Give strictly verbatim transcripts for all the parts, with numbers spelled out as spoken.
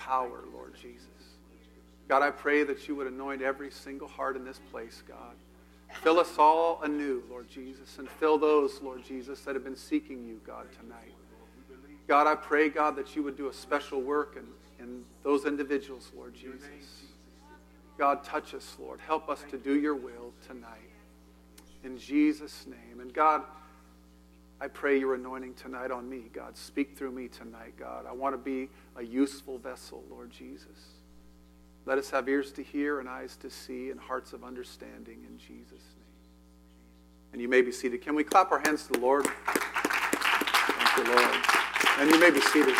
power, Lord Jesus. God, I pray that you would anoint every single heart in this place, God. Fill us all anew, Lord Jesus, and fill those, Lord Jesus, that have been seeking you, God, tonight. God, I pray, God, that you would do a special work in, in those individuals, Lord Jesus. God, touch us, Lord. Help us to do your will tonight. In Jesus' name. And God, I pray your anointing tonight on me, God. Speak through me tonight, God. I want to be a useful vessel, Lord Jesus. Let us have ears to hear and eyes to see and hearts of understanding in Jesus' name. And you may be seated. Can we clap our hands to the Lord? Thank you, Lord. And you may be seated.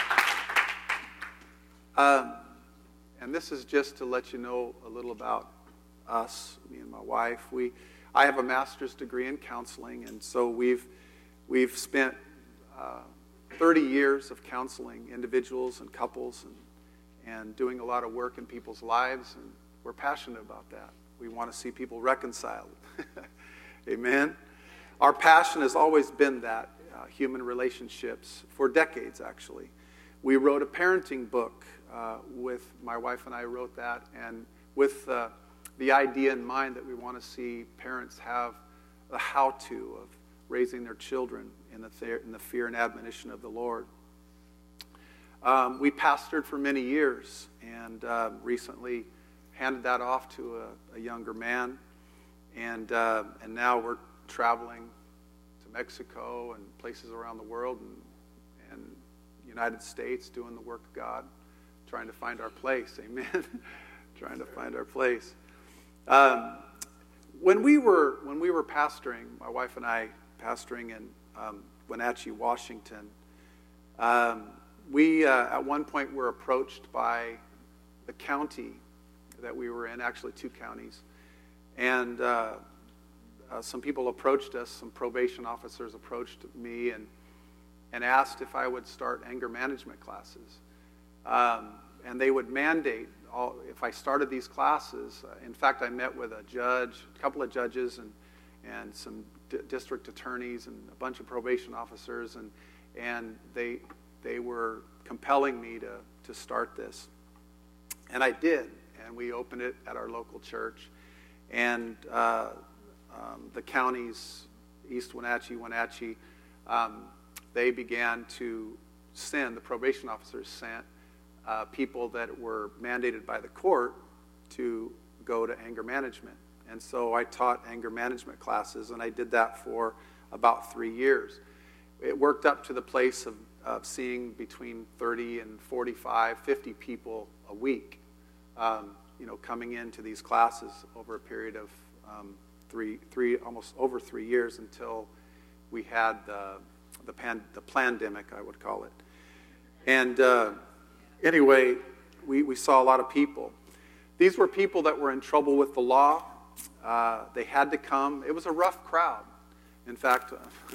Um, and this is just to let you know a little about us, me and my wife. We, I have a master's degree in counseling, and so we've we've spent uh, thirty years of counseling individuals and couples and and doing a lot of work in people's lives, and we're passionate about that. We want to see people reconciled. Amen. Our passion has always been that, uh, human relationships, for decades, actually. We wrote a parenting book uh, with, my wife and I wrote that, and with uh, the idea in mind that we want to see parents have the how-to of raising their children in the, th- in the fear and admonition of the Lord. Um, we pastored for many years, and uh, recently handed that off to a, a younger man, and uh, and now we're traveling to Mexico and places around the world and and United States doing the work of God, trying to find our place. Amen. Trying to find our place. Um, when we were when we were pastoring, my wife and I pastoring in um, Wenatchee, Washington. Um, We, uh, at one point, were approached by the county that we were in, actually two counties. And uh, uh, some people approached us, some probation officers approached me and and asked if I would start anger management classes. Um, and they would mandate, all, if I started these classes, uh, in fact, I met with a judge, a couple of judges, and, and some d- district attorneys, and a bunch of probation officers, and, and they... They were compelling me to, to start this. And I did. And we opened it at our local church. And uh, um, the counties, East Wenatchee, Wenatchee, um, they began to send, the probation officers sent uh, people that were mandated by the court to go to anger management. And so I taught anger management classes, and I did that for about three years. It worked up to the place of of seeing between thirty and forty-five, fifty people a week, um, you know, coming into these classes over a period of um, three, three, almost over three years until we had the the, pan, the pandemic, I would call it. And uh, anyway, we, we saw a lot of people. These were people that were in trouble with the law. Uh, they had to come. It was a rough crowd. In fact,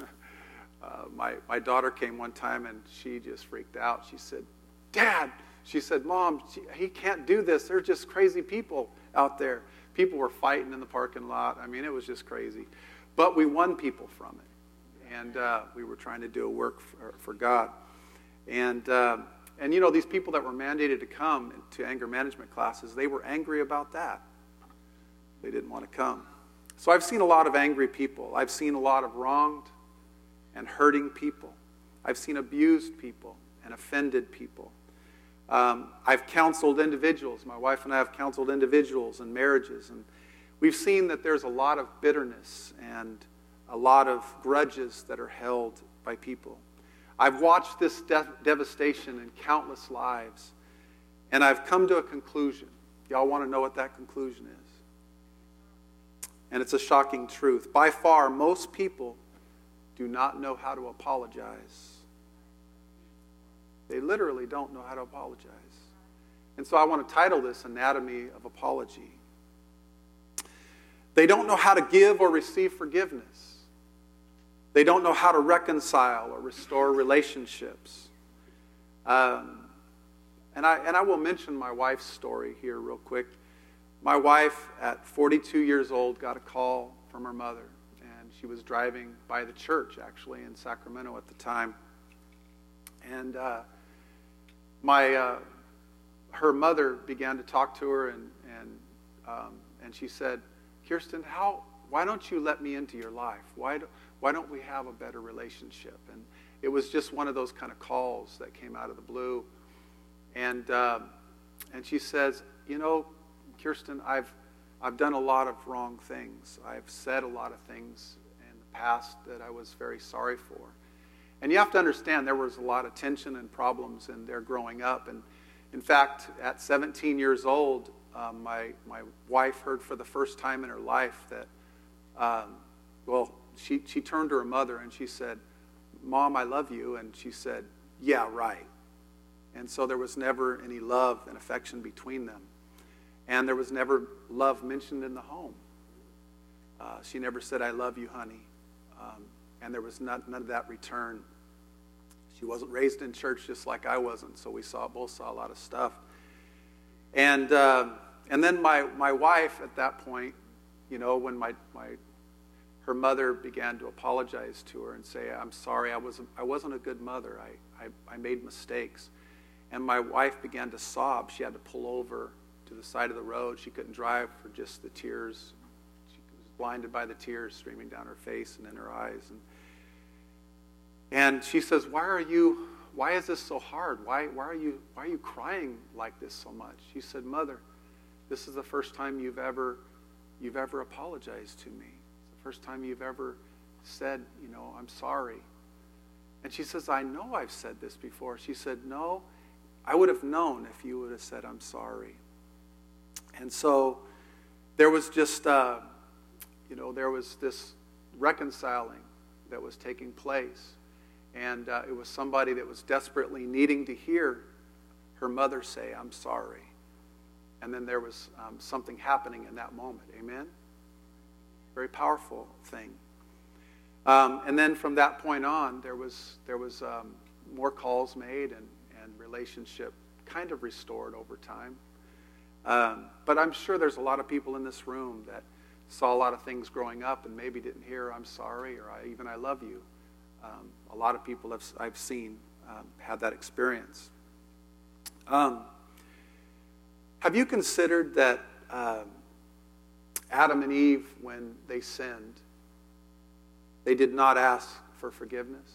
Uh, my, my daughter came one time and she just freaked out. She said, Dad, she said, Mom, she, he can't do this. They're just crazy people out there. People were fighting in the parking lot. I mean, it was just crazy. But we won people from it. And uh, we were trying to do a work for, for God. And, uh, and, you know, these people that were mandated to come to anger management classes, they were angry about that. They didn't want to come. So I've seen a lot of angry people. I've seen a lot of wronged and hurting people. I've seen abused people and offended people. Um, I've counseled individuals. My wife and I have counseled individuals and marriages. And we've seen that there's a lot of bitterness and a lot of grudges that are held by people. I've watched this de- devastation in countless lives. And I've come to a conclusion. Y'all want to know what that conclusion is? And it's a shocking truth. By far, most people do not know how to apologize. They literally don't know how to apologize. And so I want to title this Anatomy of Apology. They don't know how to give or receive forgiveness. They don't know how to reconcile or restore relationships. Um, and I and I will mention my wife's story here real quick. My wife, at forty-two years old, got a call from her mother. She was driving by the church, actually, in Sacramento at the time. And uh, my uh, her mother began to talk to her, and and um, and she said, Kirsten, how? Why don't you let me into your life? Why do, why don't we have a better relationship? And it was just one of those kind of calls that came out of the blue. And uh, and she says, you know, Kirsten, I've I've done a lot of wrong things. I've said a lot of things in the past that I was very sorry for. And you have to understand there was a lot of tension and problems in their growing up. And in fact, at seventeen years old, um, my my wife heard for the first time in her life that, um, well, she, she turned to her mother and she said, Mom, I love you. And she said, yeah, right. And so there was never any love and affection between them. And there was never love mentioned in the home. Uh, she never said, I love you, honey. Um, and there was not, none of that return. She wasn't raised in church just like I wasn't, so we saw both saw a lot of stuff. And uh, and then my, my wife at that point, you know, when my, my her mother began to apologize to her and say, I'm sorry, I wasn't I wasn't a good mother. I, I, I made mistakes. And my wife began to sob. She had to pull over to the side of the road. She couldn't drive for just the tears. She was blinded by the tears streaming down her face and in her eyes. And and she says, "Why are you? Why is this so hard? Why why are you why are you crying like this so much?" She said, "Mother, this is the first time you've ever you've ever apologized to me. It's the first time you've ever said, you know, I'm sorry." And she says, "I know I've said this before." She said, "No, I would have known if you would have said, I'm sorry." And so there was just, uh, you know, there was this reconciling that was taking place. And uh, it was somebody that was desperately needing to hear her mother say, I'm sorry. And then there was um, something happening in that moment. Amen? Very powerful thing. Um, and then from that point on, there was there was um, more calls made and, and relationship kind of restored over time. Um, but I'm sure there's a lot of people in this room that saw a lot of things growing up and maybe didn't hear I'm sorry or I, even I love you. Um, a lot of people have, I've seen um, have that experience. Um, have you considered that um, Adam and Eve, when they sinned, they did not ask for forgiveness?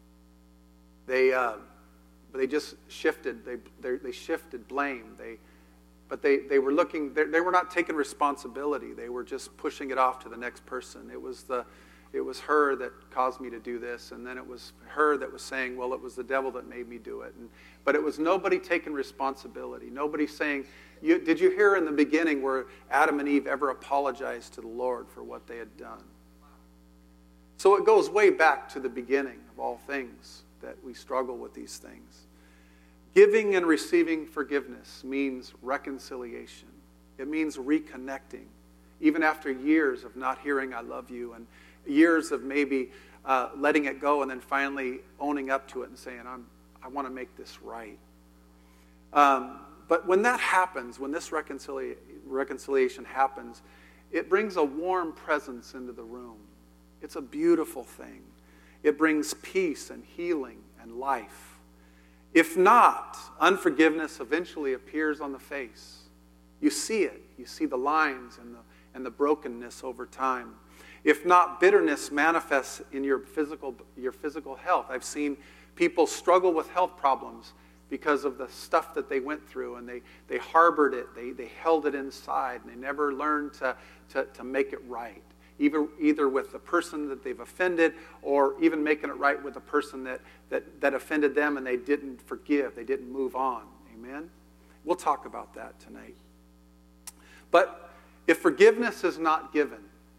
They uh, they just shifted. They they, they shifted blame. They but they they were looking. They, they were not taking responsibility. They were just pushing it off to the next person. It was the It was her that caused me to do this, and then it was her that was saying, well, it was the devil that made me do it. And, but it was nobody taking responsibility. Nobody saying, you, did you hear in the beginning where Adam and Eve ever apologized to the Lord for what they had done? So it goes way back to the beginning of all things that we struggle with these things. Giving and receiving forgiveness means reconciliation. It means reconnecting, even after years of not hearing I love you and years of maybe uh, letting it go and then finally owning up to it and saying, I'm, I want to make this right. Um, but when that happens, when this reconcilia- reconciliation happens, it brings a warm presence into the room. It's a beautiful thing. It brings peace and healing and life. If not, unforgiveness eventually appears on the face. You see it. You see the lines and the, and the brokenness over time. If not, bitterness manifests in your physical, your physical health. I've seen people struggle with health problems because of the stuff that they went through, and they, they harbored it, they, they held it inside, and they never learned to, to, to make it right, either, either with the person that they've offended or even making it right with the person that, that, that offended them and they didn't forgive, they didn't move on. Amen? We'll talk about that tonight. But if forgiveness is not given,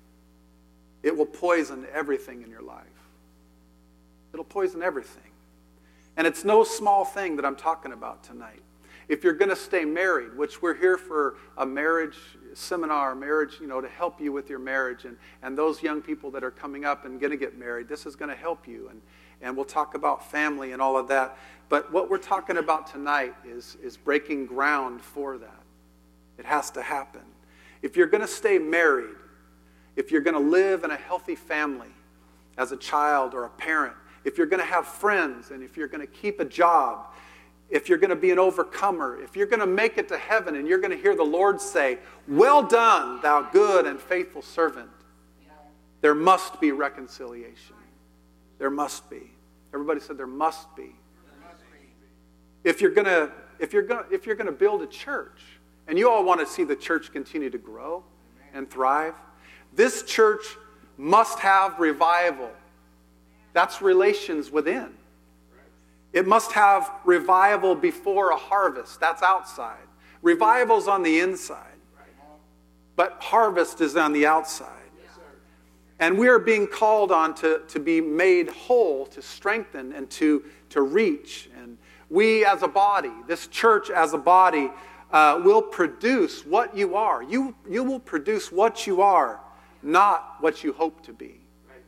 it will poison everything in your life. It'll poison everything. And it's no small thing that I'm talking about tonight. If you're going to stay married, which we're here for a marriage seminar, marriage, you know, to help you with your marriage, and, and those young people that are coming up and going to get married, this is going to help you. And, and we'll talk about family and all of that. But what we're talking about tonight is, is breaking ground for that. It has to happen. If you're going to stay married, if you're going to live in a healthy family as a child or a parent, if you're going to have friends, and if you're going to keep a job, if you're going to be an overcomer, if you're going to make it to heaven and you're going to hear the Lord say, "Well done, thou good and faithful servant," there must be reconciliation. There must be. Everybody said there must be. If you're going to, if you're going, if you're going to build a church, and you all want to see the church continue to grow and thrive, this church must have revival. That's relations within. It must have revival before a harvest. That's outside. Revival's on the inside. But harvest is on the outside. And we are being called on to, to be made whole, to strengthen, and to, to reach. And we as a body, this church as a body, uh, will produce what you are. You, you will produce what you are, not what you hope to be.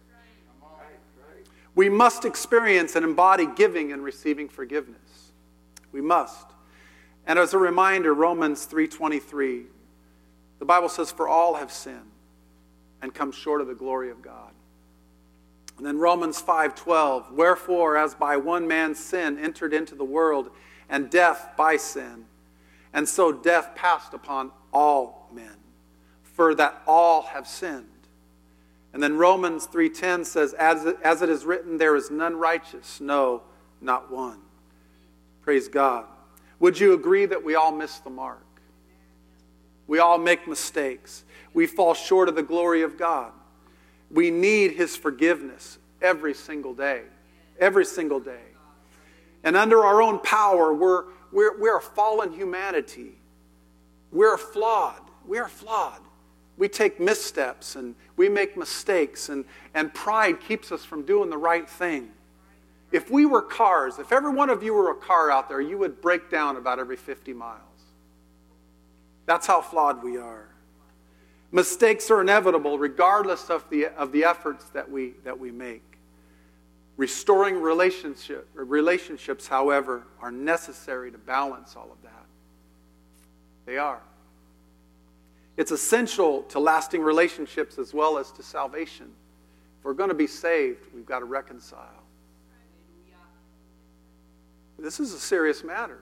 We must experience and embody giving and receiving forgiveness. We must. And as a reminder, Romans three twenty-three, the Bible says, "For all have sinned and come short of the glory of God." And then Romans five twelve, "Wherefore, as by one man's sin entered into the world, and death by sin, and so death passed upon all men, for that all have sinned." And then Romans three ten says, as it, as it is written, "There is none righteous, no, not one." Praise God. Would you agree that we all miss the mark? We all make mistakes. We fall short of the glory of God. We need His forgiveness every single day. Every single day. And under our own power, we're, we're, we're a fallen humanity. We're flawed. We are flawed. We take missteps and we make mistakes, and, and pride keeps us from doing the right thing. If we were cars, if every one of you were a car out there, you would break down about every fifty miles. That's how flawed we are. Mistakes are inevitable regardless of the, of the efforts that we, that we make. Restoring relationship, relationships, however, are necessary to balance all of that. They are. It's essential to lasting relationships as well as to salvation. If we're going to be saved, we've got to reconcile. This is a serious matter.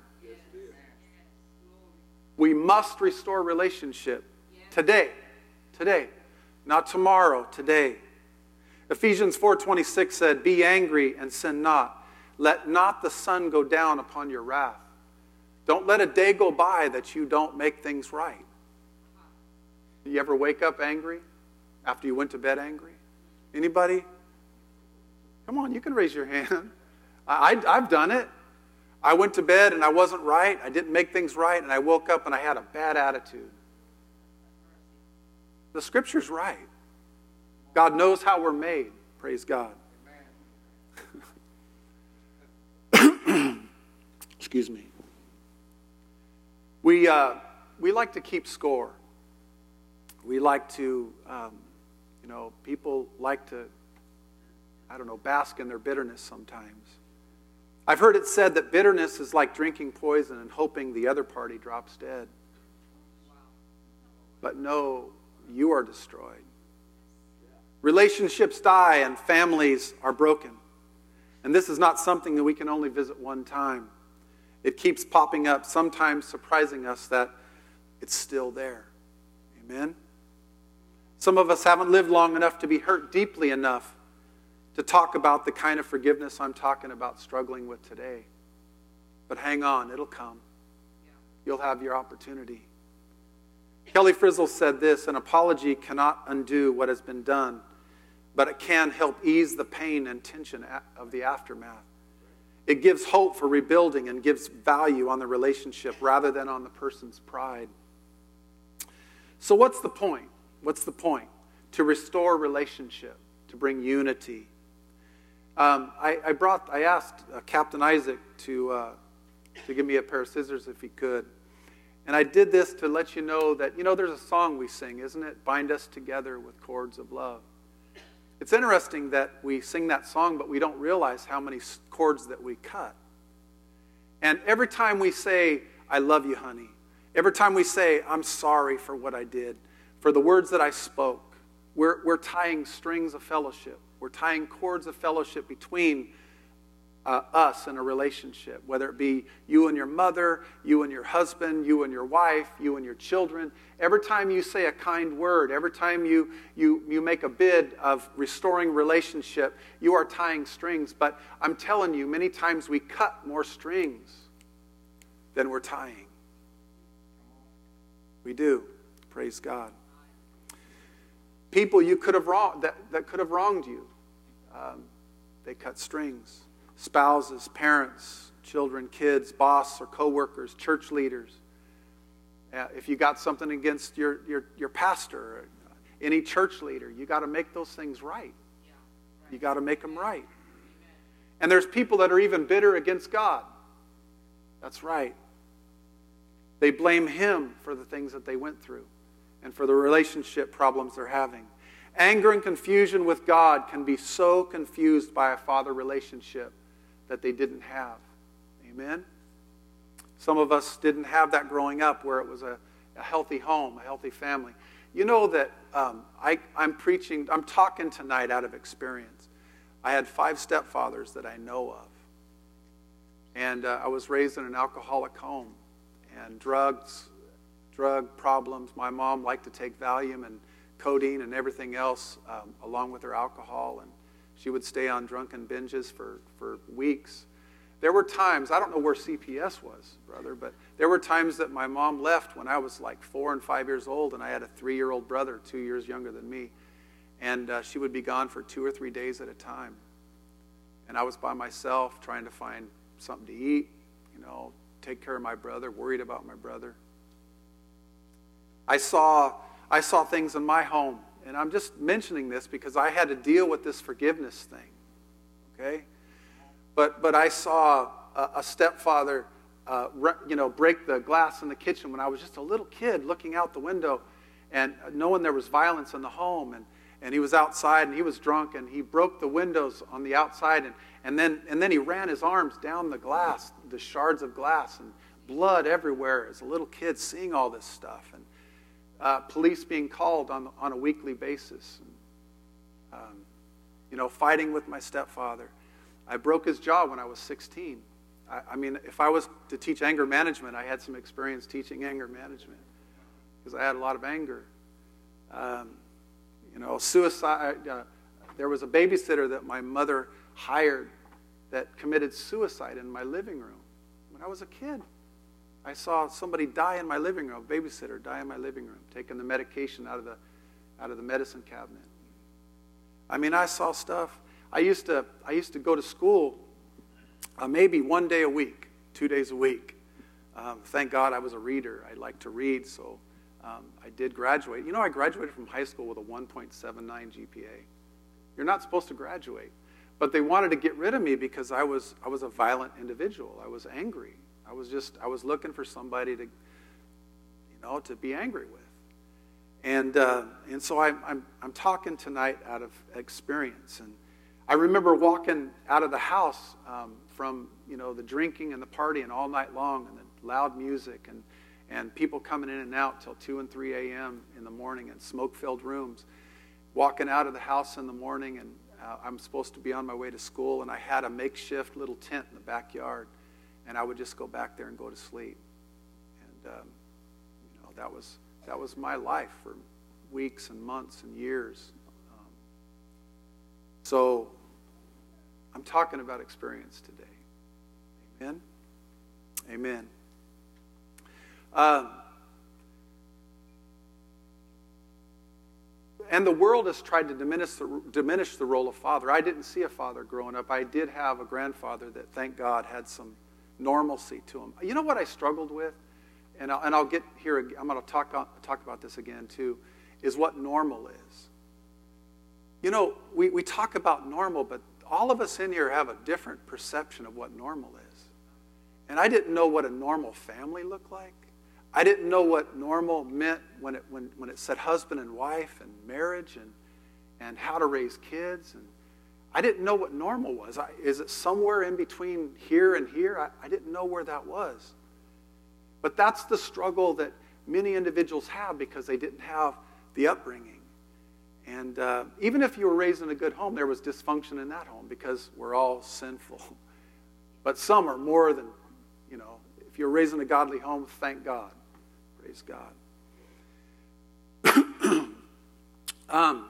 We must restore relationship today. Today. Not tomorrow, today. Ephesians four twenty-six said, "Be angry and sin not. Let not the sun go down upon your wrath." Don't let a day go by that you don't make things right. You ever wake up angry after you went to bed angry? Anybody? Come on, you can raise your hand. I, I, I've done it. I went to bed and I wasn't right. I didn't make things right, and I woke up and I had a bad attitude. The Scripture's right. God knows how we're made. Praise God. Excuse me. We, uh, we like to keep score. We like to, um, you know, people like to, I don't know, bask in their bitterness sometimes. I've heard it said that bitterness is like drinking poison and hoping the other party drops dead. But no, you are destroyed. Relationships die and families are broken. And this is not something that we can only visit one time. It keeps popping up, sometimes surprising us that it's still there. Amen? Some of us haven't lived long enough to be hurt deeply enough to talk about the kind of forgiveness I'm talking about struggling with today. But hang on, it'll come. You'll have your opportunity. Kelly Frizzle said this, "An apology cannot undo what has been done, but it can help ease the pain and tension of the aftermath. It gives hope for rebuilding and gives value on the relationship rather than on the person's pride." So what's the point? What's the point? To restore relationship, to bring unity. Um, I, I brought, I asked uh, Captain Isaac to uh, to give me a pair of scissors if he could, and I did this to let you know that, you know, there's a song we sing, isn't it? "Bind us together with cords of love." It's interesting that we sing that song, but we don't realize how many cords that we cut. And every time we say, "I love you, honey," every time we say, "I'm sorry for what I did, for the words that I spoke," we're, we're tying strings of fellowship. We're tying cords of fellowship between uh, us in a relationship, whether it be you and your mother, you and your husband, you and your wife, you and your children. Every time you say a kind word, every time you, you, you make a bid of restoring relationship, you are tying strings. But I'm telling you, many times we cut more strings than we're tying. We do. Praise God. People you could have wronged, that, that could have wronged you, um, they cut strings. Spouses, parents, children, kids, boss or co-workers, church leaders. Uh, if you got something against your, your, your pastor, uh, any church leader, you got to make those things right. Yeah, right. You got to make them right. Amen. And there's people that are even bitter against God. That's right. They blame Him for the things that they went through and for the relationship problems they're having. Anger and confusion with God can be so confused by a father relationship that they didn't have. Amen? Some of us didn't have that growing up where it was a, a healthy home, a healthy family. You know that um, I, I'm preaching, I'm talking tonight out of experience. I had five stepfathers that I know of. And uh, I was raised in an alcoholic home. And drugs, drug problems. My mom liked to take Valium and codeine and everything else um, along with her alcohol. And she would stay on drunken binges for, for weeks. There were times, I don't know where C P S was, brother, but there were times that my mom left when I was like four and five years old, and I had a three-year-old brother, two years younger than me. And uh, she would be gone for two or three days at a time. And I was by myself trying to find something to eat, you know, take care of my brother, worried about my brother. I saw, I saw things in my home. And I'm just mentioning this because I had to deal with this forgiveness thing, okay? But but I saw a, a stepfather, uh, re, you know, break the glass in the kitchen when I was just a little kid looking out the window and knowing there was violence in the home. And, and he was outside and he was drunk and he broke the windows on the outside. And, and, then, and then he ran his arms down the glass, the shards of glass, and blood everywhere as a little kid seeing all this stuff. And Uh, police being called on, on a weekly basis. And, um, you know, fighting with my stepfather. I broke his jaw when I was sixteen. I, I mean, if I was to teach anger management, I had some experience teaching anger management because I had a lot of anger. Um, you know, suicide. Uh, there was a babysitter that my mother hired that committed suicide in my living room when I was a kid. I saw somebody die in my living room, a babysitter die in my living room, taking the medication out of the out of the medicine cabinet. I mean, I saw stuff. I used to I used to go to school uh, maybe one day a week, two days a week. Um, thank God I was a reader. I liked to read, so um, I did graduate. You know, I graduated from high school with a one point seven nine G P A. You're not supposed to graduate, but they wanted to get rid of me because I was I was a violent individual. I was angry. I was just, I was looking for somebody to, you know, to be angry with. And uh, and so I'm, I'm, I'm talking tonight out of experience. And I remember walking out of the house um, from, you know, the drinking and the partying all night long and the loud music and, and people coming in and out till two and three a.m. in the morning in smoke-filled rooms. Walking out of the house in the morning and uh, I'm supposed to be on my way to school and I had a makeshift little tent in the backyard. And I would just go back there and go to sleep. And, um, you know, that was that was my life for weeks and months and years. Um, so I'm talking about experience today. Amen? Amen. Um, and the world has tried to diminish the, diminish the role of father. I didn't see a father growing up. I did have a grandfather that, thank God, had some normalcy to him. You know what I struggled with? And I'll, and I'll get here, I'm going to talk, talk about this again too, is what normal is. You know, we, we talk about normal, but all of us in here have a different perception of what normal is. And I didn't know what a normal family looked like. I didn't know what normal meant when it, when, when it said husband and wife and marriage and, and how to raise kids. And I didn't know what normal was. I, is it somewhere in between here and here? I, I didn't know where that was. But that's the struggle that many individuals have because they didn't have the upbringing. And uh, even if you were raised in a good home, there was dysfunction in that home because we're all sinful. But some are more than, you know, if you're raised in a godly home, thank God. Praise God. um,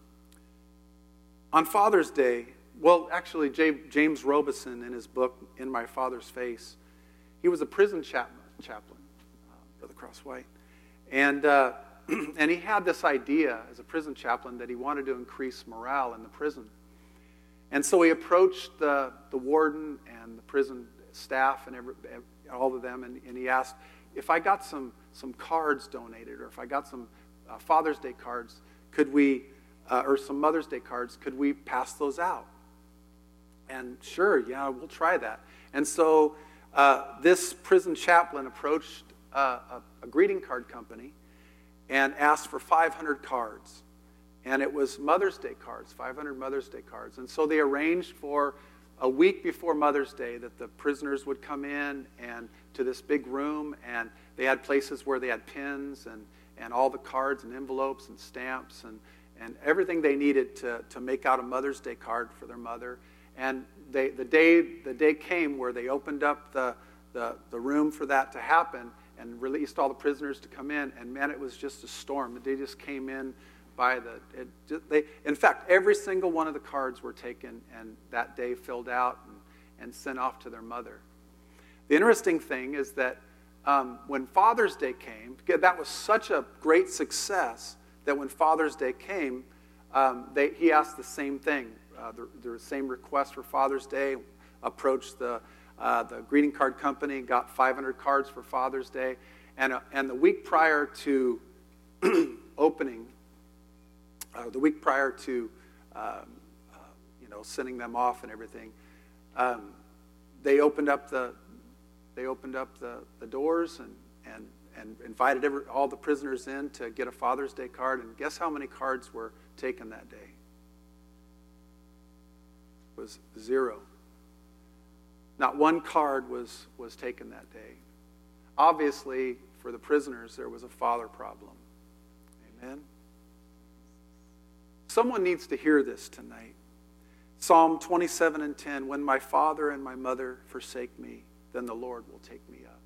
on Father's Day, well, actually, James Robison, in his book, In My Father's Face, he was a prison chaplain, chaplain uh, Brother Crosswhite. And, uh, and he had this idea as a prison chaplain that he wanted to increase morale in the prison. And so he approached the, the warden and the prison staff and every, all of them, and, and he asked, if I got some, some cards donated, or if I got some uh, Father's Day cards, could we, uh, or some Mother's Day cards, could we pass those out? And sure, yeah, we'll try that. And so uh, this prison chaplain approached uh, a, a greeting card company and asked for five hundred cards. And it was Mother's Day cards, five hundred Mother's Day cards. And so they arranged for a week before Mother's Day that the prisoners would come in and to this big room, and they had places where they had pins and, and all the cards and envelopes and stamps and, and everything they needed to, to make out a Mother's Day card for their mother. And they, the day the day came where they opened up the, the, the room for that to happen and released all the prisoners to come in, and man, it was just a storm. They just came in by the, it just, they, in fact, every single one of the cards were taken and that day filled out and, and sent off to their mother. The interesting thing is that um, when Father's Day came, that was such a great success that when Father's Day came, um, they, he asked the same thing. Uh, the, the same request for Father's Day, approached the, uh, the greeting card company, got five hundred cards for Father's Day, and, uh, and the week prior to opening, uh, the week prior to um, uh, you know, sending them off and everything, um, they opened up the they opened up the, the doors and and and invited every, all the prisoners in to get a Father's Day card. And guess how many cards were taken that day? Was zero. Not one card was, was taken that day. Obviously, for the prisoners, there was a father problem. Amen? Someone needs to hear this tonight. Psalm twenty-seven and ten, when my father and my mother forsake me, then the Lord will take me up.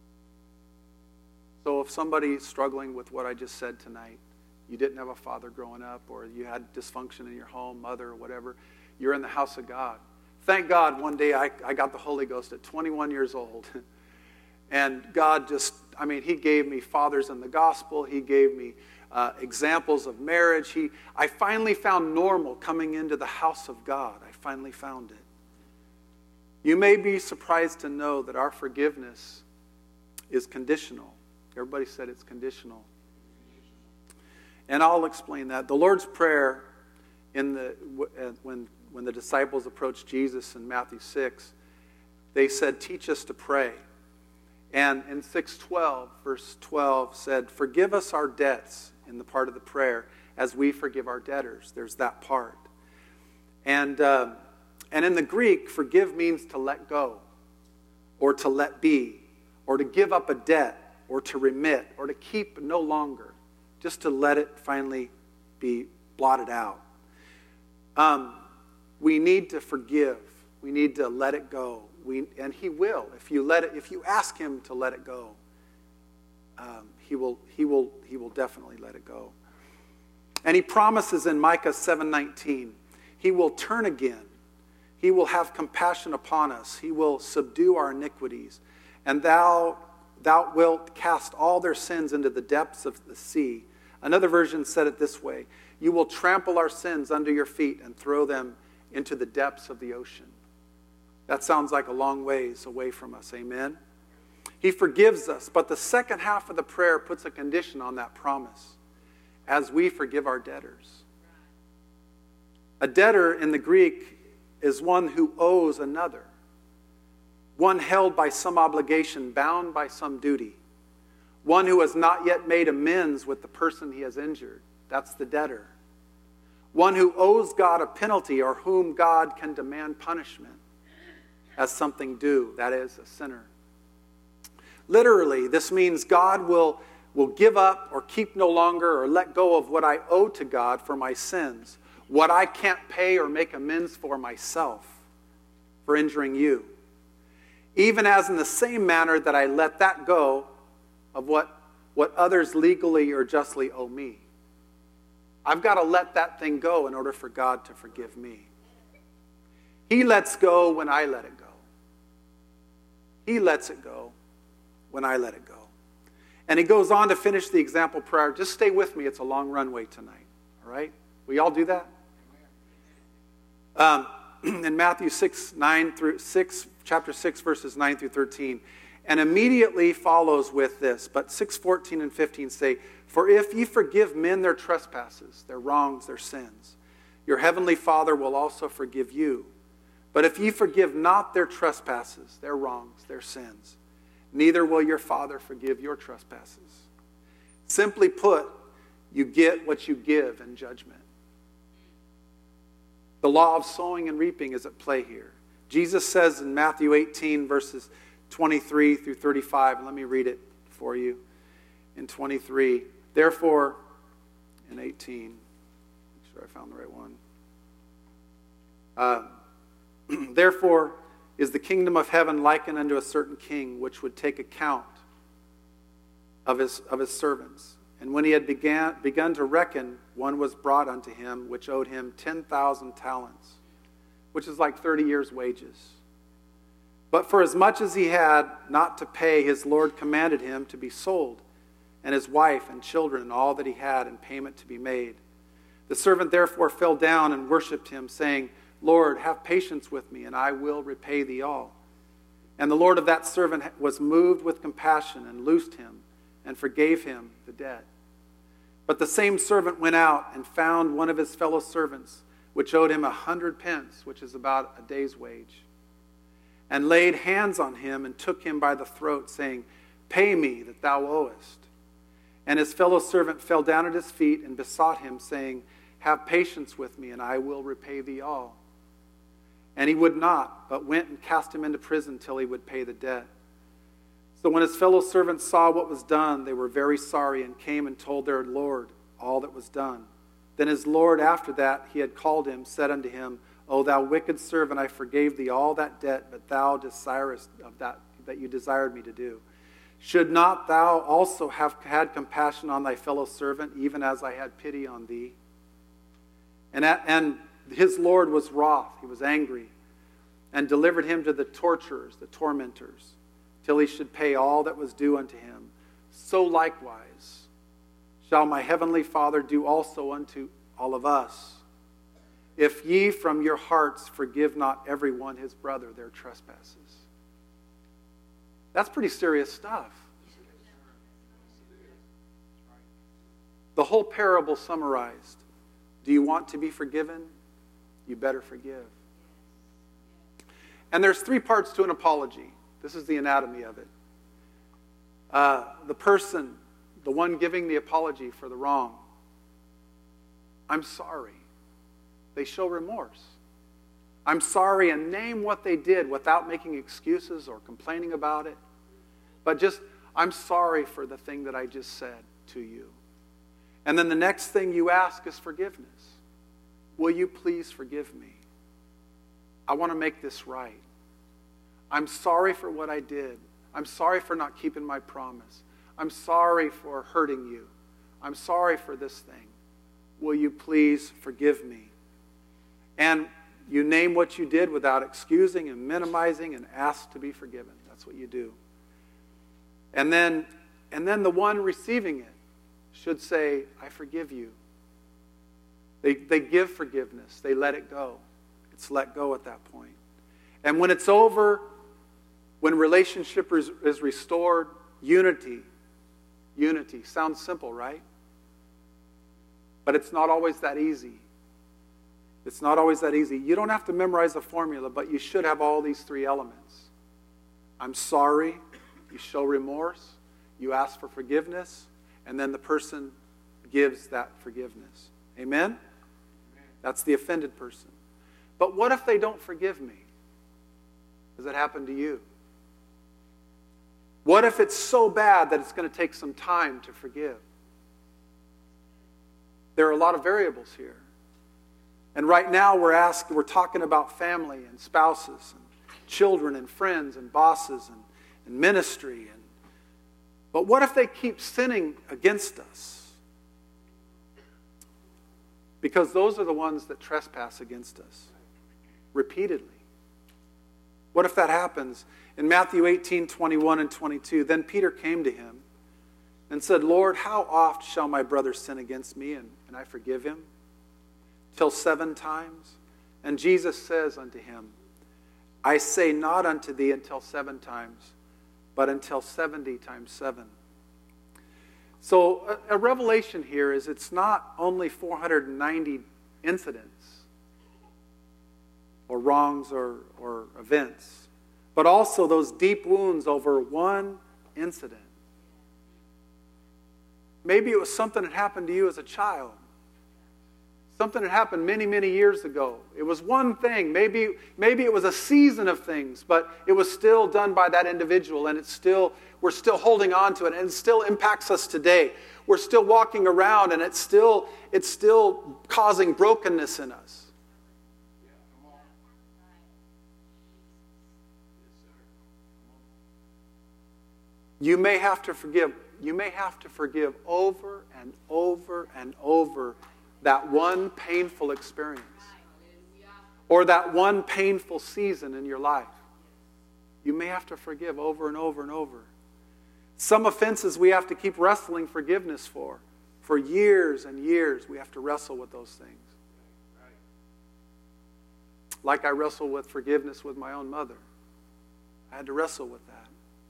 So if somebody's struggling with what I just said tonight, you didn't have a father growing up, or you had dysfunction in your home, mother, or whatever, you're in the house of God. Thank God one day I, I got the Holy Ghost at twenty-one years old. And God just, I mean, he gave me fathers in the gospel. He gave me uh, examples of marriage. He, I finally found normal coming into the house of God. I finally found it. You may be surprised to know that our forgiveness is conditional. Everybody said it's conditional. And I'll explain that. The Lord's Prayer, in the when when the disciples approached Jesus in Matthew six, they said, teach us to pray. And in six twelve, verse twelve said, forgive us our debts, in the part of the prayer, as we forgive our debtors. There's that part. And, um, and in the Greek, forgive means to let go, or to let be, or to give up a debt, or to remit, or to keep no longer, just to let it finally be blotted out. Um, we need to forgive. We need to let it go. We, and he will. If you let it, if you ask him to let it go, um, he will. He will. He will definitely let it go. And he promises in Micah seven nineteen, he will turn again. He will have compassion upon us. He will subdue our iniquities, and thou thou wilt cast all their sins into the depths of the sea. Another version said it this way: you will trample our sins under your feet and throw them into the depths of the ocean. That sounds like a long ways away from us. Amen? He forgives us, but the second half of the prayer puts a condition on that promise. As we forgive our debtors. A debtor in the Greek is one who owes another. One held by some obligation, bound by some duty. One who has not yet made amends with the person he has injured. That's the debtor. One who owes God a penalty, or whom God can demand punishment as something due. That is, a sinner. Literally, this means God will, will give up or keep no longer or let go of what I owe to God for my sins, what I can't pay or make amends for myself for injuring you. even as in the same manner that I let that go of what, what others legally or justly owe me. I've got to let that thing go in order for God to forgive me. He lets go when I let it go. He lets it go when I let it go. And he goes on to finish the example prayer. Just stay with me. It's a long runway tonight. All right? Will you all do that? Um, in Matthew six, nine through six, chapter six, verses nine through thirteen. And immediately follows with this. But six, fourteen, and fifteen say, for if ye forgive men their trespasses, their wrongs, their sins, your heavenly Father will also forgive you. But if ye forgive not their trespasses, their wrongs, their sins, neither will your Father forgive your trespasses. Simply put, you get what you give in judgment. The law of sowing and reaping is at play here. Jesus says in Matthew eighteen, verses twenty-three through thirty-five, and let me read it for you. In twenty-three, therefore, in eighteen, make sure I found the right one. Uh, Therefore is the kingdom of heaven likened unto a certain king, which would take account of his, of his servants. And when he had began, begun to reckon, one was brought unto him, which owed him ten thousand talents, which is like thirty years' wages. But for as much as he had not to pay, his Lord commanded him to be sold, and his wife and children and all that he had in payment to be made. The servant therefore fell down and worshipped him, saying, Lord, have patience with me, and I will repay thee all. And the Lord of that servant was moved with compassion, and loosed him, and forgave him the debt. But the same servant went out, and found one of his fellow servants, which owed him a hundred pence, which is about a day's wage, and laid hands on him, and took him by the throat, saying, Pay me that thou owest. And his fellow servant fell down at his feet, and besought him, saying, Have patience with me, and I will repay thee all. And he would not, but went and cast him into prison till he would pay the debt. So when his fellow servants saw what was done, they were very sorry, and came and told their Lord all that was done. Then his Lord, after that he had called him, said unto him, O thou wicked servant, I forgave thee all that debt, but thou desirest of that that you desired me to do. Should not thou also have had compassion on thy fellow servant, even as I had pity on thee? And at, and his Lord was wroth, he was angry, and delivered him to the torturers, the tormentors, till he should pay all that was due unto him. So likewise shall my heavenly Father do also unto all of us, if ye from your hearts forgive not every one his brother their trespasses. That's pretty serious stuff. The whole parable summarized. Do you want to be forgiven? You better forgive. And there's three parts to an apology. This is the anatomy of it. Uh, the person, the one giving the apology for the wrong, I'm sorry. They show remorse. I'm sorry, and name what they did without making excuses or complaining about it. But just, I'm sorry for the thing that I just said to you. And then the next thing you ask is forgiveness. Will you please forgive me? I want to make this right. I'm sorry for what I did. I'm sorry for not keeping my promise. I'm sorry for hurting you. I'm sorry for this thing. Will you please forgive me? And you name what you did without excusing and minimizing, and ask to be forgiven. That's what you do. And then, and then the one receiving it should say, I forgive you. They, they give forgiveness. They let it go. It's let go at that point. And when it's over, when relationship is, is restored, unity. Unity. Sounds simple, right? But it's not always that easy. It's not always that easy. You don't have to memorize the formula, but you should have all these three elements. I'm sorry. You show remorse. You ask for forgiveness. And then the person gives that forgiveness. Amen? That's the offended person. But what if they don't forgive me? Does that happen to you? What if it's so bad that it's going to take some time to forgive? There are a lot of variables here. And right now we're asking, we're talking about family and spouses and children and friends and bosses and, and ministry. And, but what if they keep sinning against us? Because those are the ones that trespass against us repeatedly. What if that happens? In Matthew eighteen, twenty-one and twenty-two, then Peter came to him and said, Lord, how oft shall my brother sin against me, and, and I forgive him? Till seven times? And Jesus says unto him, I say not unto thee until seven times, but until seventy times seven. So a, a revelation here is it's not only four hundred ninety incidents or wrongs or, or events, but also those deep wounds over one incident. Maybe it was something that happened to you as a child. Something that happened many, many years ago. It was one thing. Maybe, maybe it was a season of things, but it was still done by that individual, and it's still, we're still holding on to it, and it still impacts us today. We're still walking around, and it's still, it's still causing brokenness in us. You may have to forgive. You may have to forgive over and over and over that one painful experience or that one painful season in your life. You may have to forgive over and over and over. Some offenses we have to keep wrestling forgiveness for. For years and years, we have to wrestle with those things. Like I wrestle with forgiveness with my own mother. I had to wrestle with that.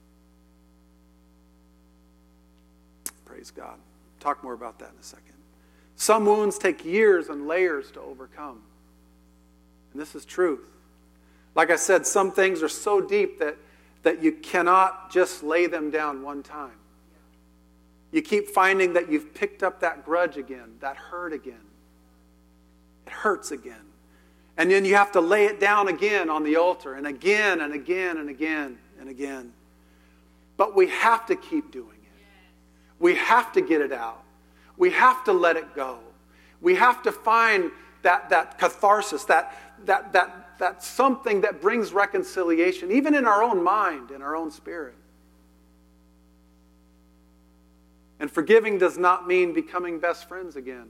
Praise God. Talk more about that in a second. Some wounds take years and layers to overcome. And this is truth. Like I said, some things are so deep that, that you cannot just lay them down one time. You keep finding that you've picked up that grudge again, that hurt again. It hurts again. And then you have to lay it down again on the altar, and again and again and again and again. But we have to keep doing it. We have to get it out. We have to let it go. We have to find that, that catharsis, that, that, that, that something that brings reconciliation, even in our own mind, in our own spirit. And forgiving does not mean becoming best friends again.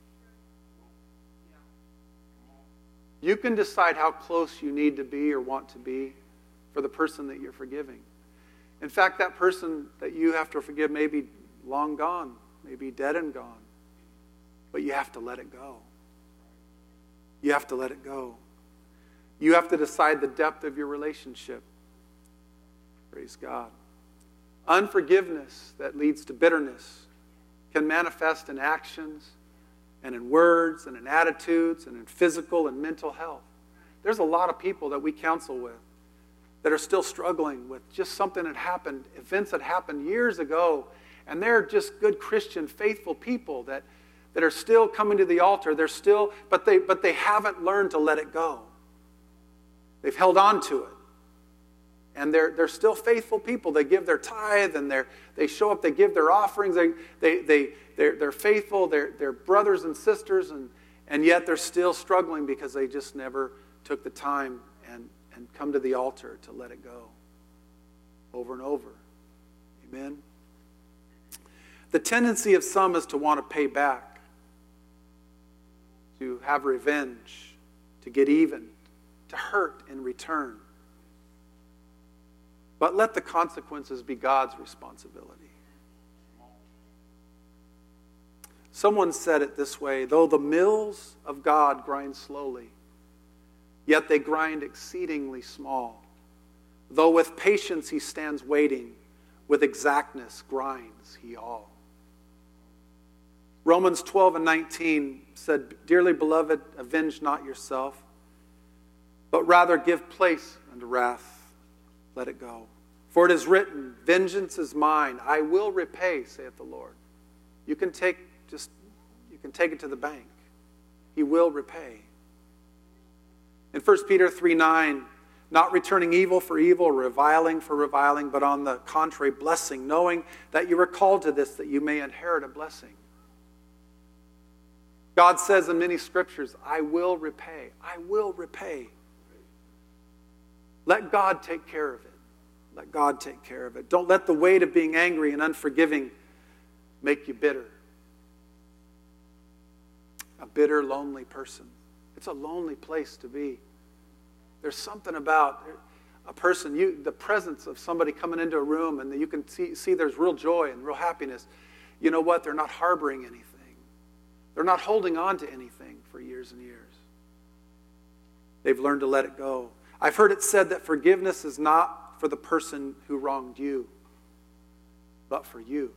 You can decide how close you need to be or want to be for the person that you're forgiving. In fact, that person that you have to forgive may be long gone, maybe dead and gone. But you have to let it go. You have to let it go. You have to decide the depth of your relationship. Praise God. Unforgiveness that leads to bitterness can manifest in actions and in words and in attitudes and in physical and mental health. There's a lot of people that we counsel with that are still struggling with just something that happened, events that happened years ago. And they're just good Christian, faithful people that, that are still coming to the altar. They're still, but they but they haven't learned to let it go. They've held on to it. And they're they're still faithful people. They give their tithe and they they show up, they give their offerings, they they they they're, they're faithful, they're they're brothers and sisters, and, and yet they're still struggling because they just never took the time and, and come to the altar to let it go. Over and over. Amen. The tendency of some is to want to pay back, to have revenge, to get even, to hurt in return. But let the consequences be God's responsibility. Someone said it this way, though the mills of God grind slowly, yet they grind exceedingly small. Though with patience he stands waiting, with exactness grinds he all. Romans twelve and nineteen said, dearly beloved, avenge not yourself, but rather give place unto wrath. Let it go. For it is written, vengeance is mine, I will repay, saith the Lord. You can take just you can take it to the bank. He will repay. In First Peter three nine, not returning evil for evil, reviling for reviling, but on the contrary, blessing, knowing that you are called to this, that you may inherit a blessing. God says in many scriptures, I will repay. I will repay. Let God take care of it. Let God take care of it. Don't let the weight of being angry and unforgiving make you bitter. A bitter, lonely person. It's a lonely place to be. There's something about a person, you, the presence of somebody coming into a room and you can see, see there's real joy and real happiness. You know what? They're not harboring anything. They're not holding on to anything for years and years. They've learned to let it go. I've heard it said that forgiveness is not for the person who wronged you, but for you.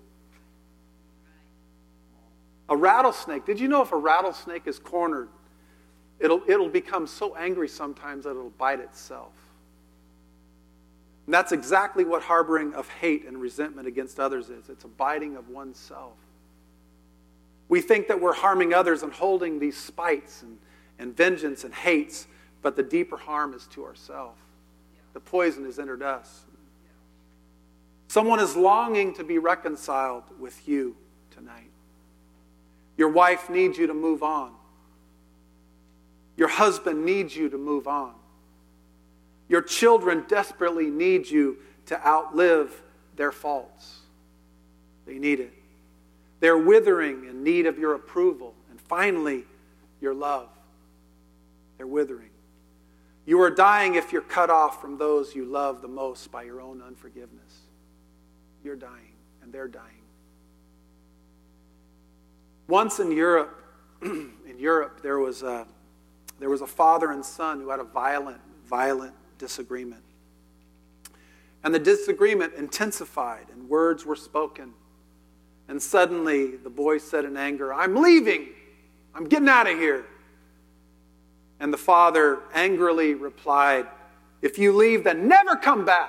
A rattlesnake. Did you know if a rattlesnake is cornered, it'll, it'll become so angry sometimes that it'll bite itself. And that's exactly what harboring of hate and resentment against others is. It's a biting of oneself. We think that we're harming others and holding these spites and, and vengeance and hates, but the deeper harm is to ourselves. The poison has entered us. Someone is longing to be reconciled with you tonight. Your wife needs you to move on. Your husband needs you to move on. Your children desperately need you to outlive their faults. They need it. They're withering in need of your approval. And finally, your love. They're withering. You are dying if you're cut off from those you love the most by your own unforgiveness. You're dying, and they're dying. Once in Europe, in Europe, there was a there was a father and son who had a violent, violent disagreement. And the disagreement intensified, and words were spoken. And suddenly, the boy said in anger, "I'm leaving. I'm getting out of here." And the father angrily replied, "If you leave, then never come back.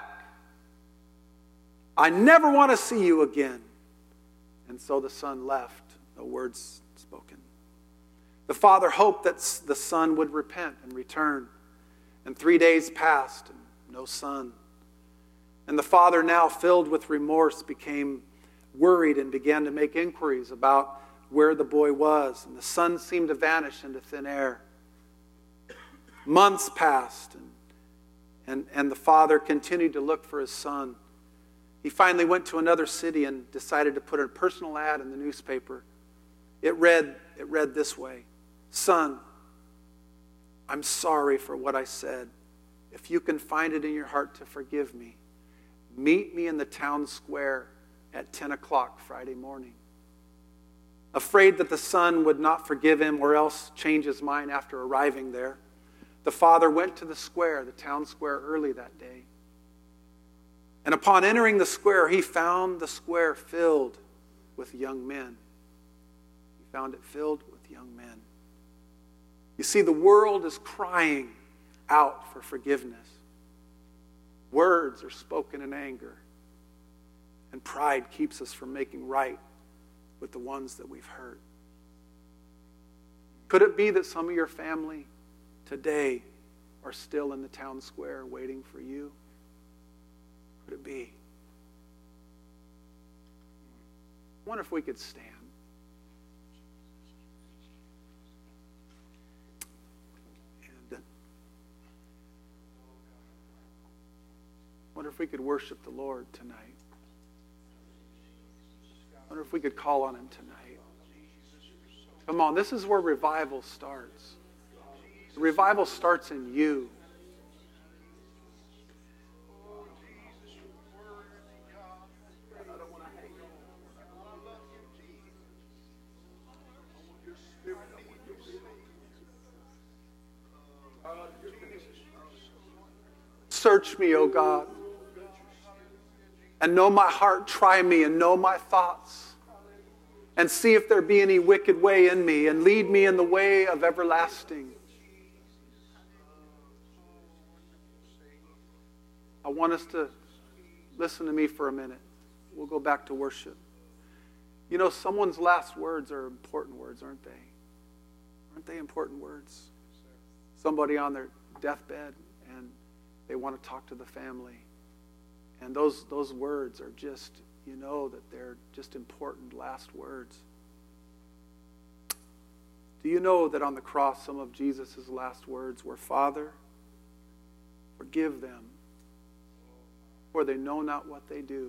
I never want to see you again." And so the son left, no words spoken. The father hoped that the son would repent and return. And three days passed, and no son. And the father, now filled with remorse, became worried and began to make inquiries about where the boy was. And the son seemed to vanish into thin air. Months passed, and, and, and the father continued to look for his son. He finally went to another city and decided to put a personal ad in the newspaper. It read, it read this way: "Son, I'm sorry for what I said. If you can find it in your heart to forgive me, meet me in the town square at ten o'clock Friday morning." Afraid that the son would not forgive him or else change his mind after arriving there, the father went to the square, the town square, early that day. And upon entering the square, he found the square filled with young men. He found it filled with young men. You see, the world is crying out for forgiveness. Words are spoken in anger, and pride keeps us from making right with the ones that we've hurt. Could it be that some of your family today are still in the town square waiting for you? Could it be? I wonder if we could stand. And I wonder if we could worship the Lord tonight. I wonder if we could call on Him tonight. Come on, this is where revival starts. The revival starts in you. Search me, O God, and know my heart. Try me and know my thoughts, and see if there be any wicked way in me, and lead me in the way of everlasting. I want us to listen to me for a minute. We'll go back to worship. You know, someone's last words are important words, aren't they? Aren't they important words? Somebody on their deathbed, and they want to talk to the family. And those, those words are just, you know, that they're just important last words. Do you know that on the cross, some of Jesus' last words were, "Father, Forgive them, for they know not what they do.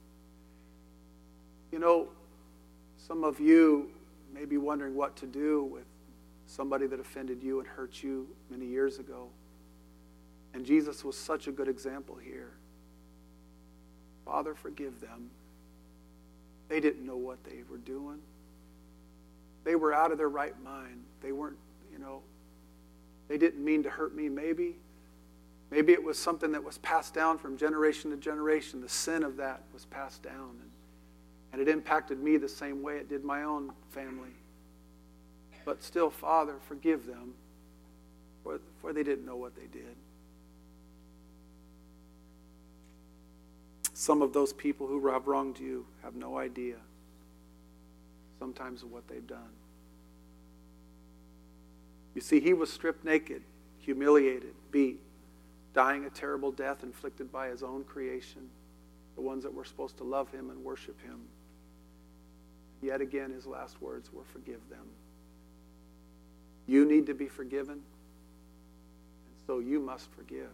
You know, some of you may be wondering what to do with somebody that offended you and hurt you many years ago. And Jesus was such a good example here. Father, forgive them. They didn't know what they were doing. They were out of their right mind. They weren't, you know, they didn't mean to hurt me, maybe. Maybe it was something that was passed down from generation to generation. The sin of that was passed down. And, and it impacted me the same way it did my own family. But still, Father, forgive them, for, for they didn't know what they did. Some of those people who have wronged you have no idea sometimes of what they've done. You see, he was stripped naked, humiliated, beat, dying a terrible death inflicted by his own creation, the ones that were supposed to love him and worship him. Yet again, his last words were, forgive them. You need to be forgiven, and so you must forgive.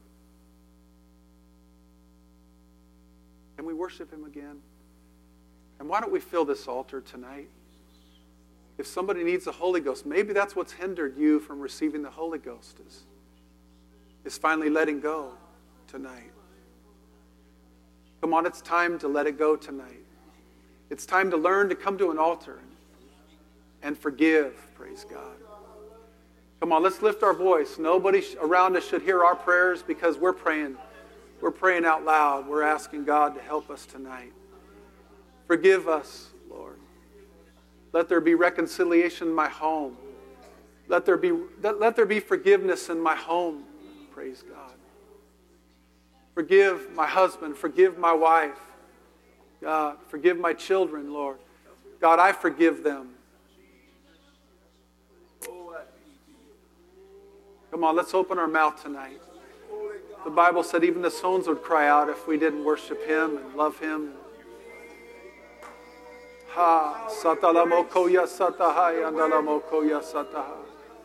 Can we worship him again? And why don't we fill this altar tonight? If somebody needs the Holy Ghost, maybe that's what's hindered you from receiving the Holy Ghost, is, is finally letting go tonight. Come on, it's time to let it go tonight. It's time to learn to come to an altar and forgive, praise God. Come on, let's lift our voice. Nobody around us should hear our prayers because we're praying. We're praying out loud. We're asking God to help us tonight. Forgive us, Lord. Let there be reconciliation in my home. Let there be, let, let there be forgiveness in my home. Praise God. Forgive my husband. Forgive my wife. God, forgive my children, Lord. God, I forgive them. Come on, let's open our mouth tonight. The Bible said even the stones would cry out if we didn't worship him and love him. Ha, satalamokoya satahaya andalamokoya sataha.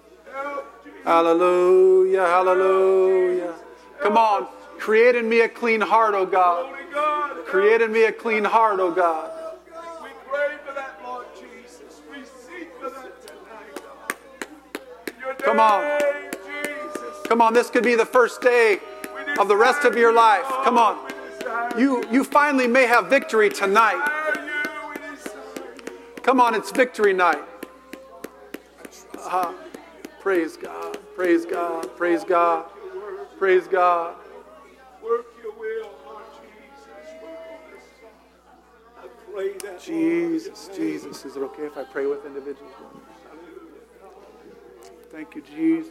Hallelujah, hallelujah. Come on, create in me a clean heart, O God. Create in me a clean heart, O God. We pray for that, Lord Jesus. We seek for that tonight, God. Come on. Come on, this could be the first day of the rest of your life. Come on. You, you finally may have victory tonight. Come on, it's victory night. Uh, praise God. Praise God. Praise God. Praise God. Work your will, Lord Jesus. I pray that. Jesus, Jesus. Is it okay if I pray with individuals? Thank you, Jesus.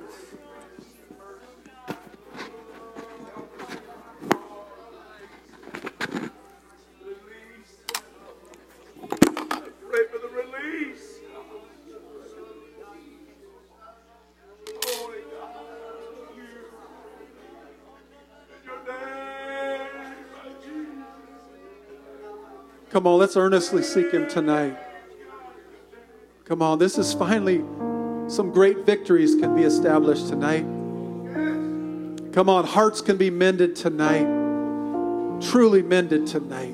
Pray for the release. Holy God, you. In your name, Jesus. Come on, let's earnestly seek him tonight. Come on, this is finally some great victories can be established tonight. Come on, hearts can be mended tonight. Truly mended tonight.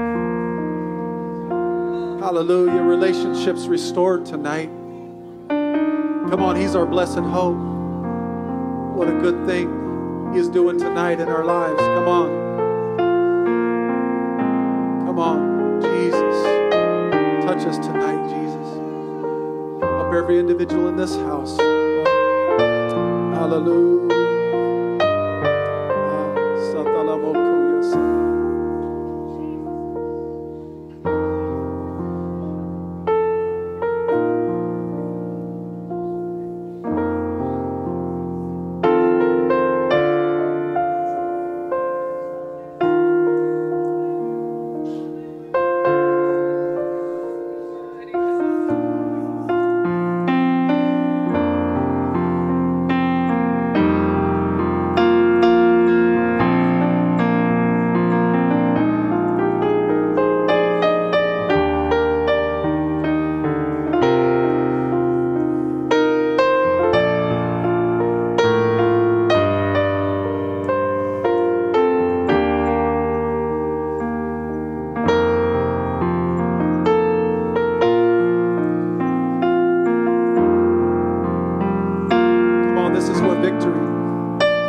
Hallelujah. Relationships restored tonight. Come on, he's our blessed hope. What a good thing he is doing tonight in our lives. Come on. Come on, Jesus. Touch us tonight, Jesus. Help every individual in this house. Hallelujah.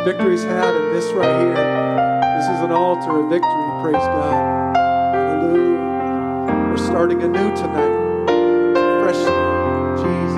Victory's had, and this right here, this is an altar of victory. Praise God. Hallelujah. We're starting anew tonight. Fresh start. Jesus.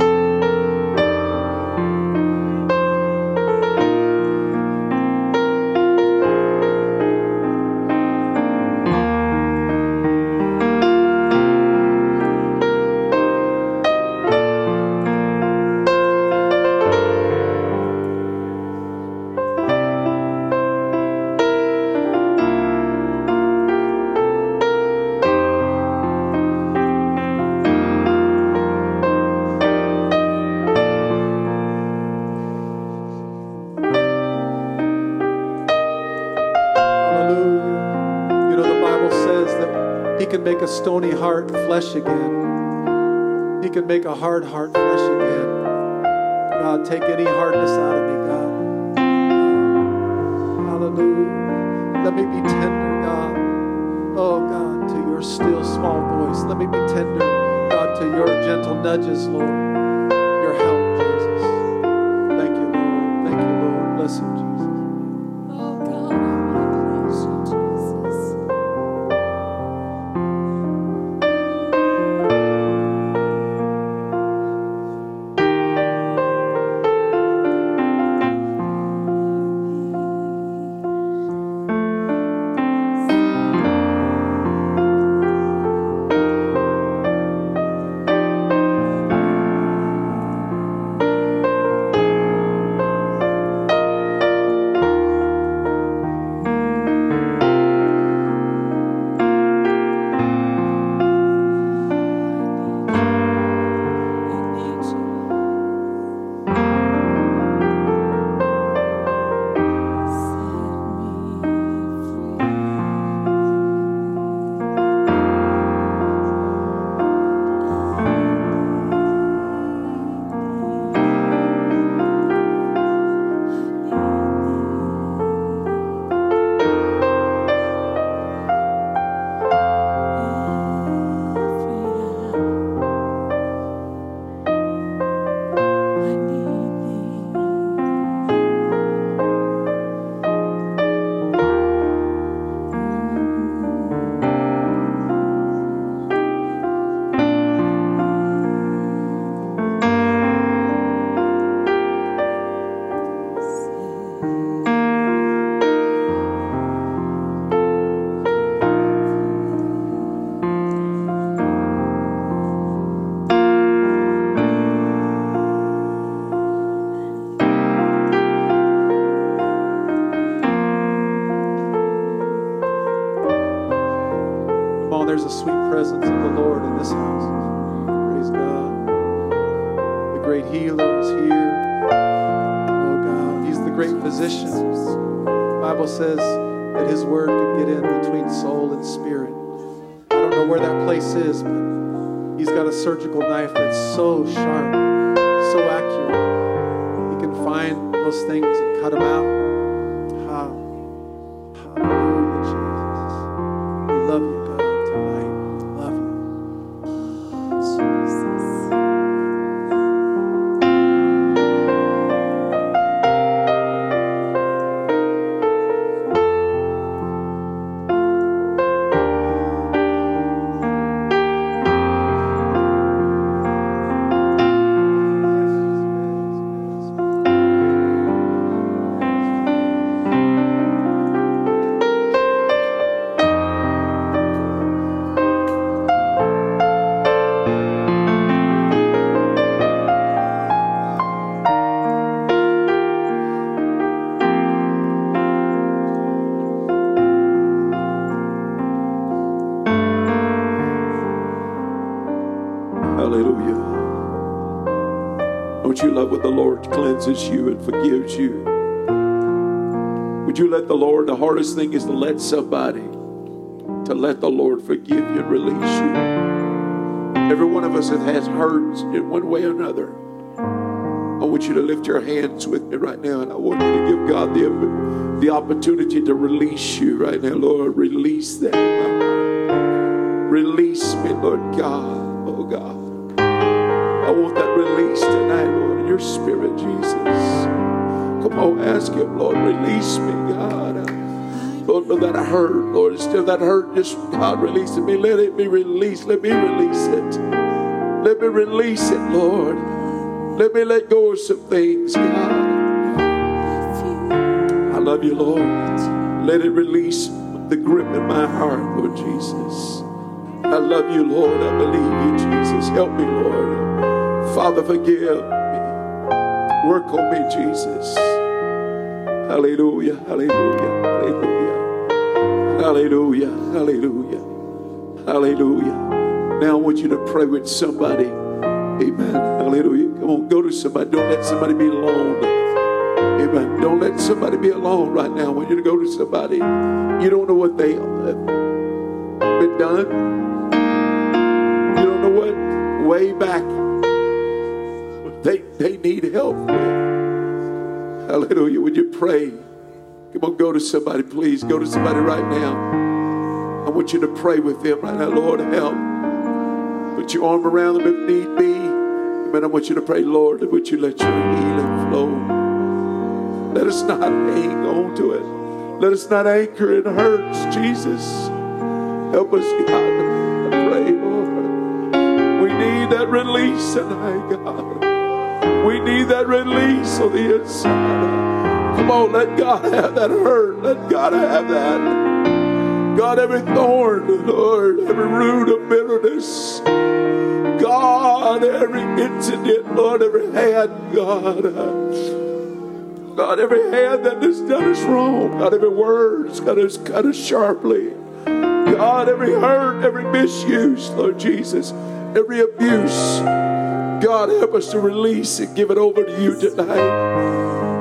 Make a stony heart flesh again. He can make a hard heart flesh again. God, take any hardness out of me, God. Hallelujah. Let me be tender, God. Oh, God, to your still small voice. Let me be tender, God, to your gentle nudges, Lord. Your help, Jesus. Thank you, Lord. Thank you, Lord. Bless him, Jesus. There's a sweet presence of the Lord in this house. Praise God. The great healer is here. Oh God, he's the great physician. The Bible says that his word can get in between soul and spirit. I don't know where that place is, but he's got a surgical knife that's so sharp, so accurate. He can find those things and cut them out. Hallelujah, Jesus. We love you, God. Cleanses you and forgives you. Would you let the Lord, the hardest thing is to let somebody, to let the Lord forgive you and release you. Every one of us that has hurts in one way or another. I want you to lift your hands with me right now, and I want you to give God the, the opportunity to release you right now. Lord, release that in my heart. Release me, Lord God. Oh God. I want that release tonight, Lord, in your spirit, Jesus. Come Come on, ask Him, Lord, release me, God. Lord, for that hurt, Lord, still that hurt, just God, release me. Let it be released. Let me release it. Let me release it, Lord. Let me let go of some things, God. I love you, Lord. Let it release the grip in my heart, Lord Jesus. I love you, Lord. I believe you, Jesus. Help me, Lord. Father, forgive me. Work on me, Jesus. Hallelujah, hallelujah, hallelujah. Hallelujah, hallelujah, hallelujah. Now I want you to pray with somebody. Amen. Hallelujah. Come on, go to somebody. Don't let somebody be alone. Amen. Don't let somebody be alone right now. I want you to go to somebody. You don't know what they have been done. You don't know what way back they, they need help with. Hallelujah. Would you pray? Come on, go to somebody, please. Go to somebody right now. I want you to pray with them right now. Lord, help. Put your arm around them if need be. Amen. I want you to pray, Lord, would you let your healing flow? Let us not hang on to it. Let us not anchor in hurts, Jesus. Help us, God. I pray, Lord. We need that release tonight, God. We need that release on the inside. Come on, let God have that hurt. Let God have that. God, every thorn, Lord, every root of bitterness. God, every incident, Lord, every hand, God. God, every hand that has done us wrong. God, every word has cut us, cut us sharply. God, every hurt, every misuse, Lord Jesus, every abuse. God, help us to release and give it over to you tonight.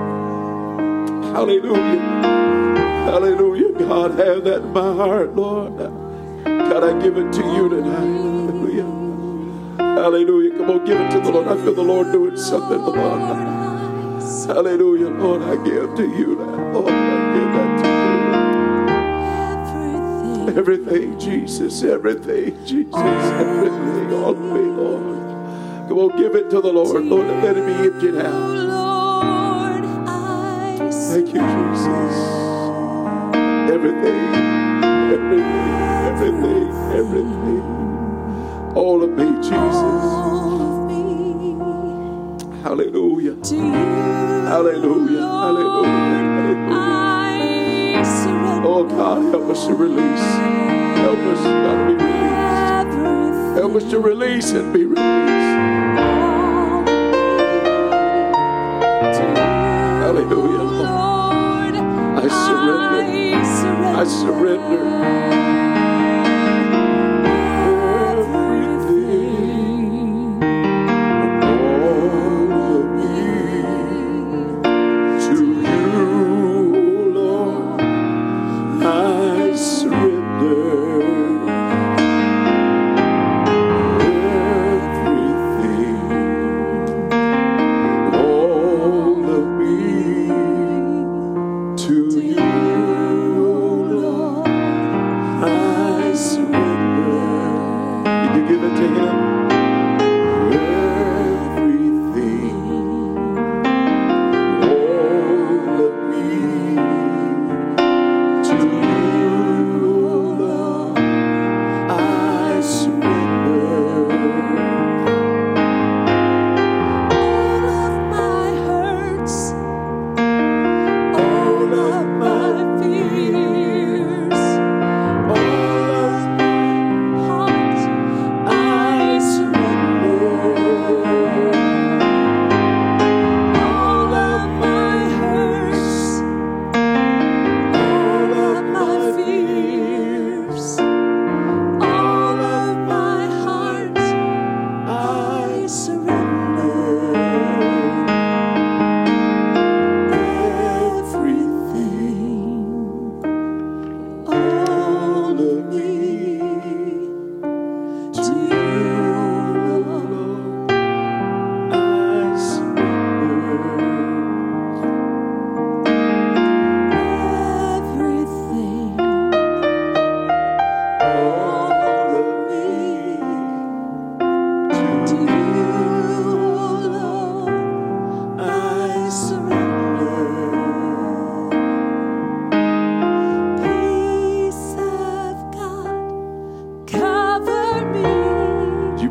Hallelujah. Hallelujah. God, have that in my heart, Lord. God, I give it to you tonight. Hallelujah. Hallelujah. Come on, give it to the Lord. I feel the Lord doing something, Lord. Hallelujah. Lord, I give to you that. Lord, I give that to you. Everything, Jesus. Everything, Jesus. Everything on me, Lord. Come on, give it to the Lord. Lord, and let it be emptied out. Thank you, Jesus. Everything, everything, everything, everything. All of me, Jesus. Hallelujah. Hallelujah. Hallelujah. Hallelujah. Oh God, help us to release. Help us not to be released. Help us to release and be released. Hallelujah, Lord. I surrender. I surrender. Everything, all of me, to you, Lord. I surrender.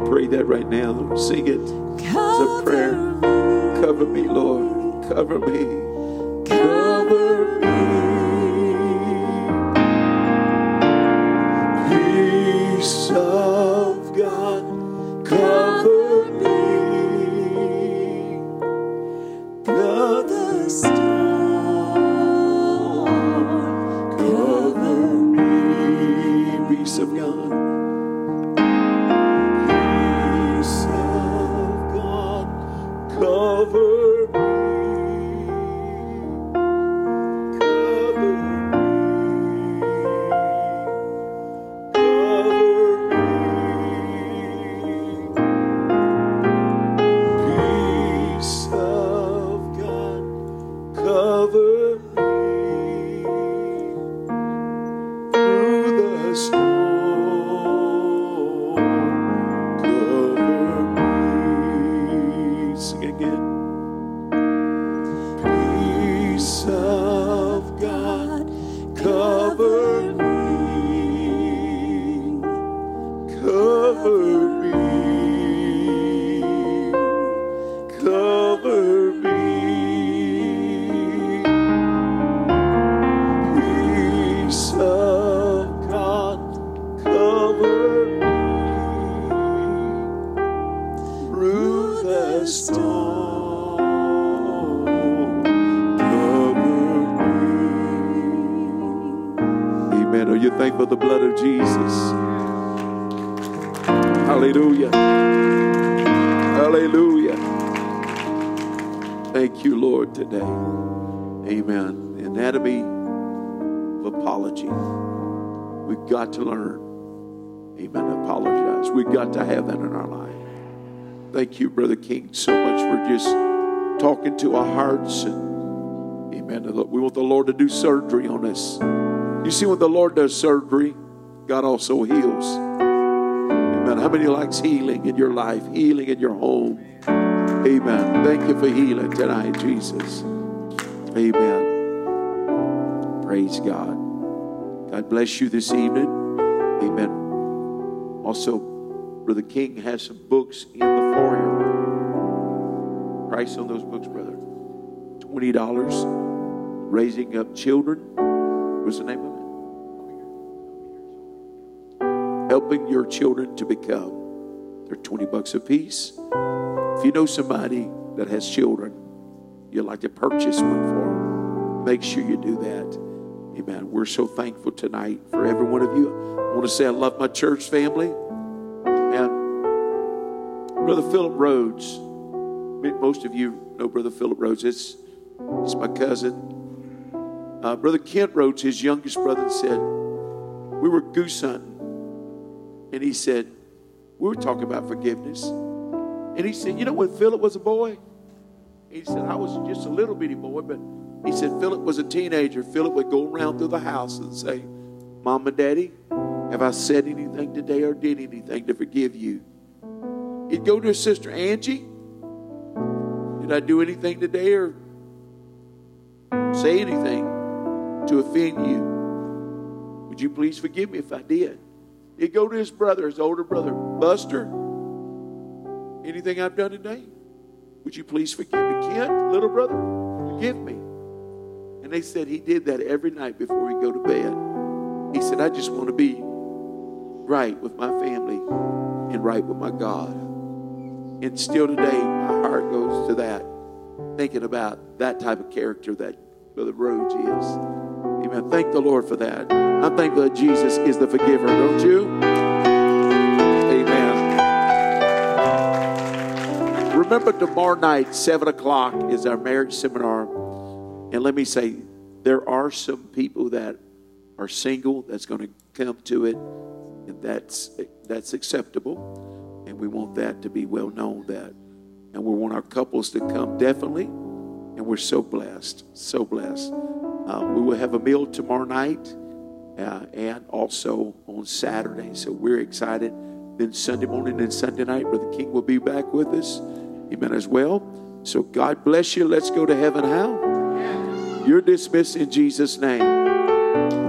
pray that right now? Sing it as a prayer. Cover me, Lord. Cover me. Cover me. Peace of God, cover me. God the storm, cover me. Peace of God. Peace of God, cover me. For the blood of Jesus. Hallelujah. Hallelujah. Thank you, Lord, today. Amen. The anatomy of apology. We've got to learn. Amen. Apologize. We've got to have that in our life. Thank you, Brother King, so much for just talking to our hearts. And amen. We want the Lord to do surgery on us. You see, when the Lord does surgery, God also heals. Amen. How many likes healing in your life, healing in your home? Amen. Thank you for healing tonight, Jesus. Amen. Praise God. God bless you this evening. Amen. Also, Brother King has some books in the foyer. Price on those books, brother? twenty dollars. Raising Up Children. What's the name of it? Helping Your Children to Become. They're twenty bucks a piece. If you know somebody that has children, you'd like to purchase one for them, make sure you do that. Amen. We're so thankful tonight for every one of you. I want to say I love my church family. And Brother Philip Rhodes, most of you know Brother Philip Rhodes. It's, it's my cousin. Uh, Brother Kent Rhodes, his youngest brother, said, we were goose hunting. And he said, we were talking about forgiveness. And he said, you know, when Philip was a boy, he said, I was just a little bitty boy, but he said, Philip was a teenager. Philip would go around through the house and say, Mom and Daddy, have I said anything today or did anything to forgive you? He'd go to his sister, Angie, did I do anything today or say anything to offend you? Would you please forgive me if I did? He'd go to his brother, his older brother, Buster, anything I've done today? Would you please forgive me? Kent, little brother, forgive me. And they said he did that every night before he'd go to bed. He said, I just want to be right with my family and right with my God. And still today, my heart goes to that, thinking about that type of character that Brother Rhodes is. Amen. Thank the Lord for that. I'm thankful that Jesus is the forgiver, don't you? Amen. Remember, tomorrow night, seven o'clock, is our marriage seminar. And let me say, there are some people that are single that's going to come to it, and that's that's acceptable. And we want that to be well known that. And we want our couples to come definitely. And we're so blessed, so blessed. Uh, we will have a meal tomorrow night uh, and also on Saturday. So we're excited. Then Sunday morning and Sunday night, Brother King will be back with us. Amen as well. So God bless you. Let's go to heaven. How? You're dismissed in Jesus' name.